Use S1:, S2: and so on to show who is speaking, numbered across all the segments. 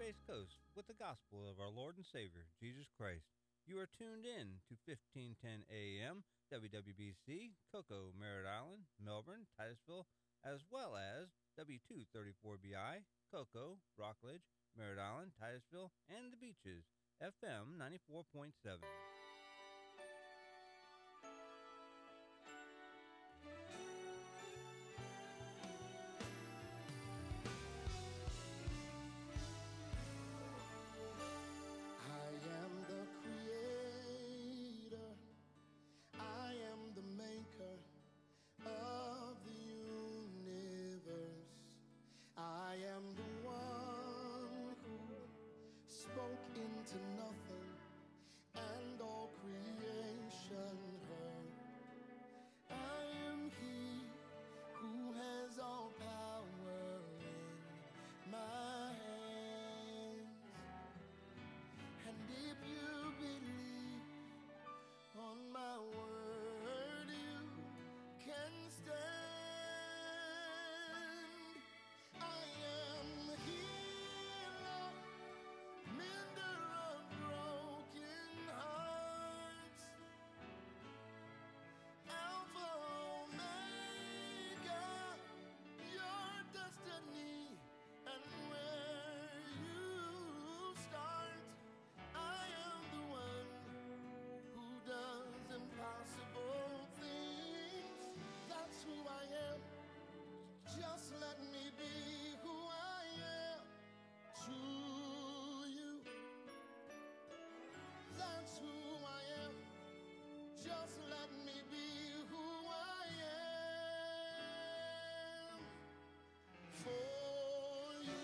S1: Space Coast with the gospel of our Lord and Savior, Jesus Christ. You are tuned in to 1510 AM, WWBC, Cocoa, Merritt Island, Melbourne, Titusville, as well as W234BI, Cocoa, Rockledge, Merritt Island, Titusville, and the Beaches, FM 94.7.
S2: Of the universe, I am the one who spoke into nothing, and all creation heard. I am He who has all power in my hands, and if you believe on my word, can stand. I am the healer, mender of broken hearts, Alpha, Omega, your destiny, and where you start. I am the one who does impossible things. That's who I am. Just let me be who I am to you. That's who I am. Just let me be who I am for you.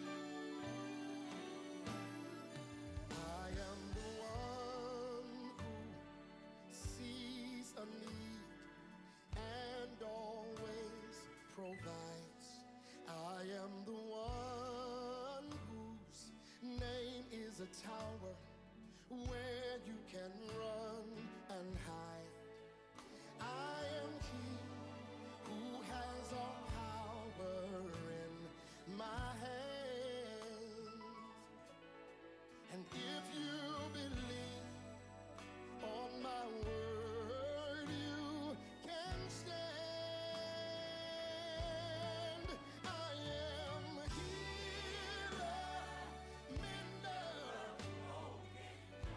S2: I am the one who sees a need and always provides. I am the one whose name is a tower where you can run and hide. I am He who has all power in my hands, and if you believe on my word, you can stand. I am a healer, mender of broken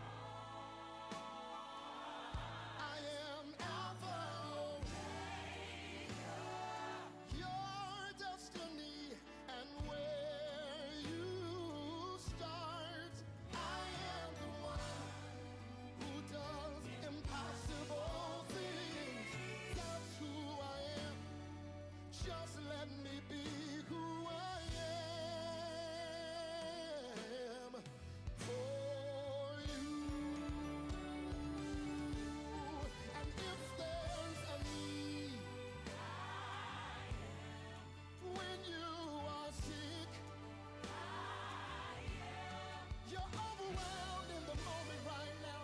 S2: hearts. I am Alpha, Omega, your destiny, and where you start. I am the one who does impossible things. That's who I am. Just let me be who I am for you. And if there's a need when you are sick, you're overwhelmed in the moment right now,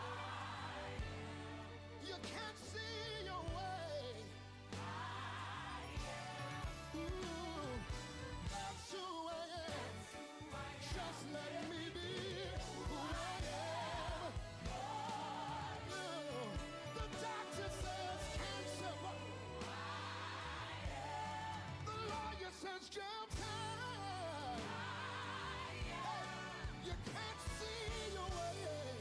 S2: but you can't see your way. Ooh, that's who I am. Just let me be who I am. Ooh, the doctor says cancer, but the lawyer says jail time. You can't see your way,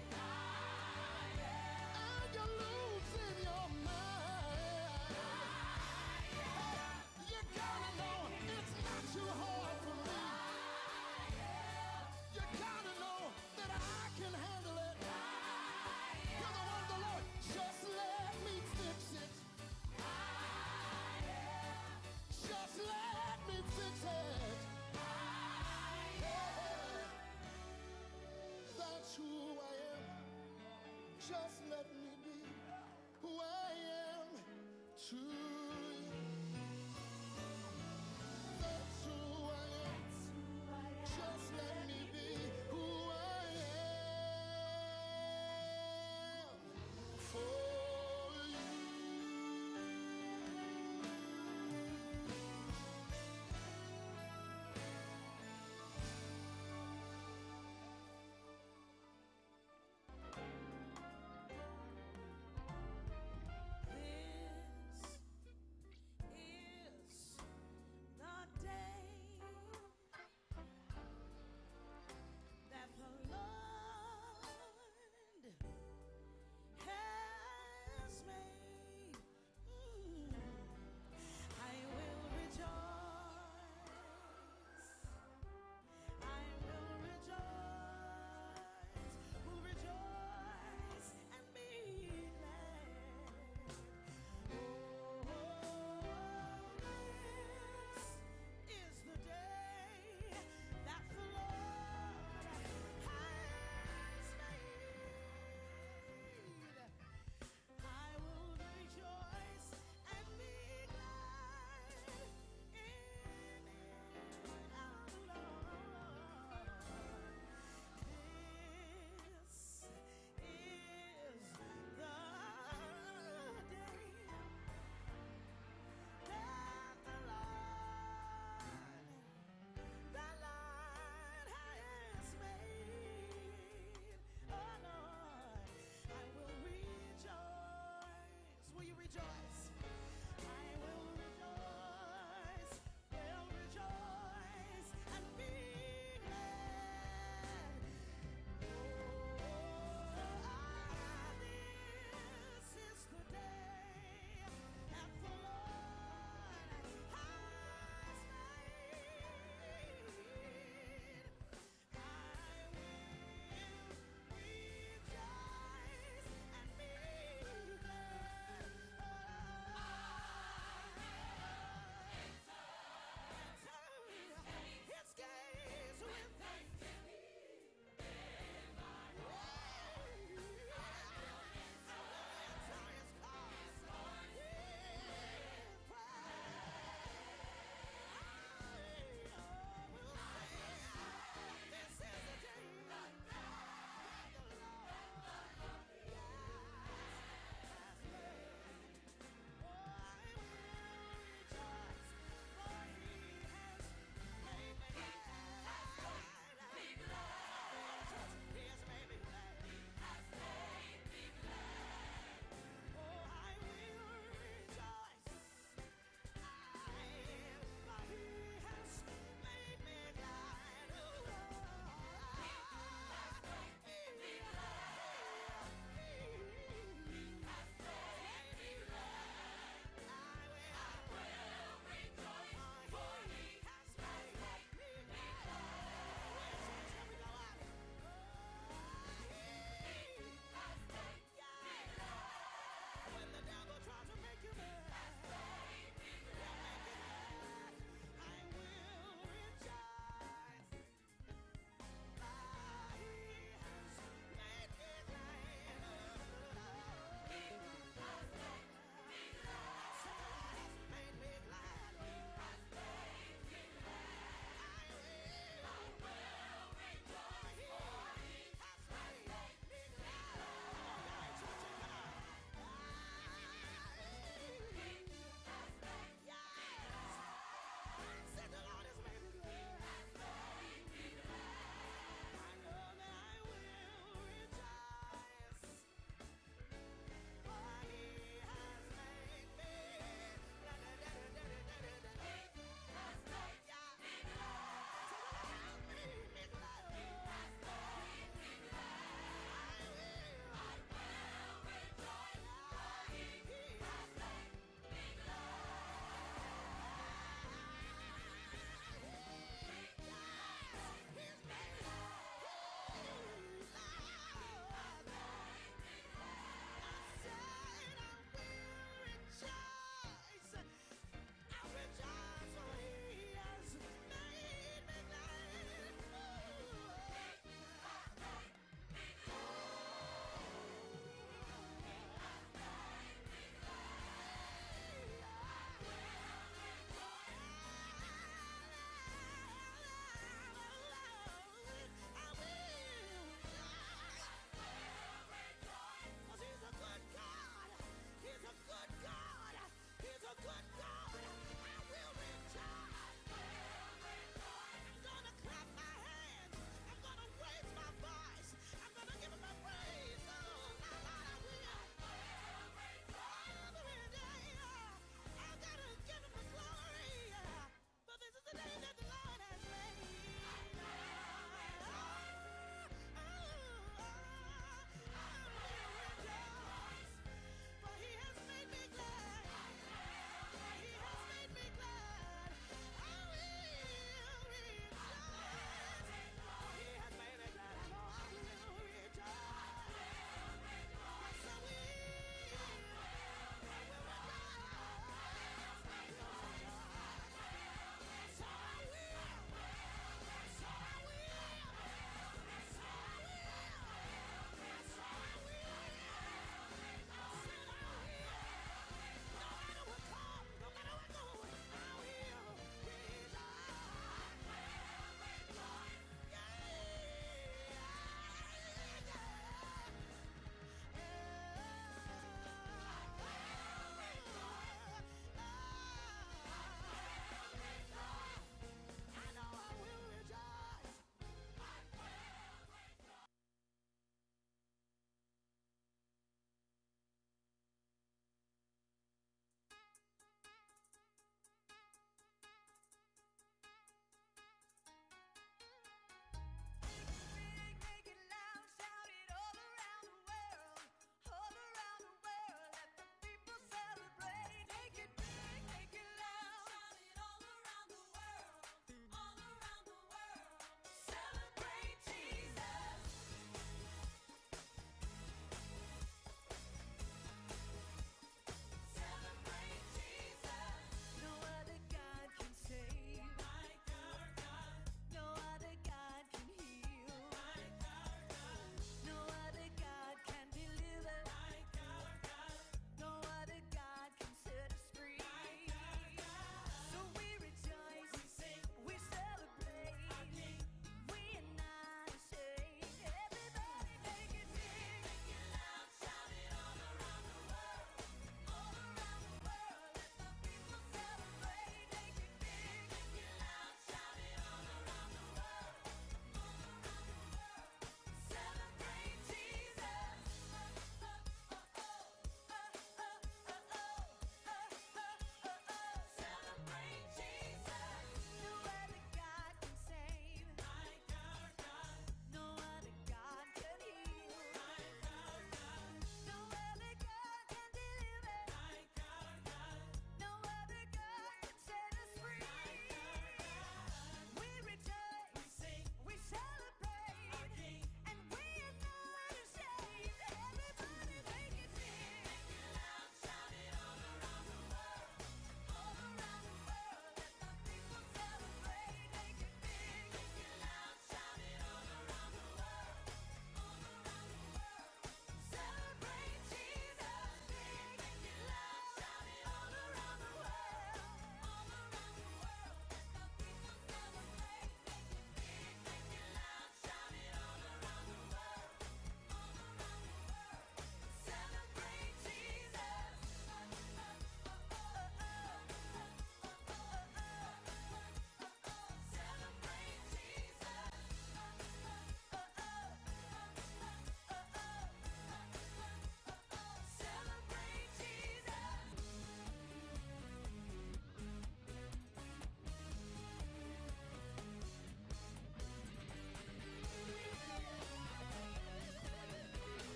S2: and you're losing your mind. You gotta know it's not too hard for me. You gotta know that I can handle it. You're the one, the Lord. Just let me fix it. Just let me fix it. Yeah. That's who I am. Just let me be who I am to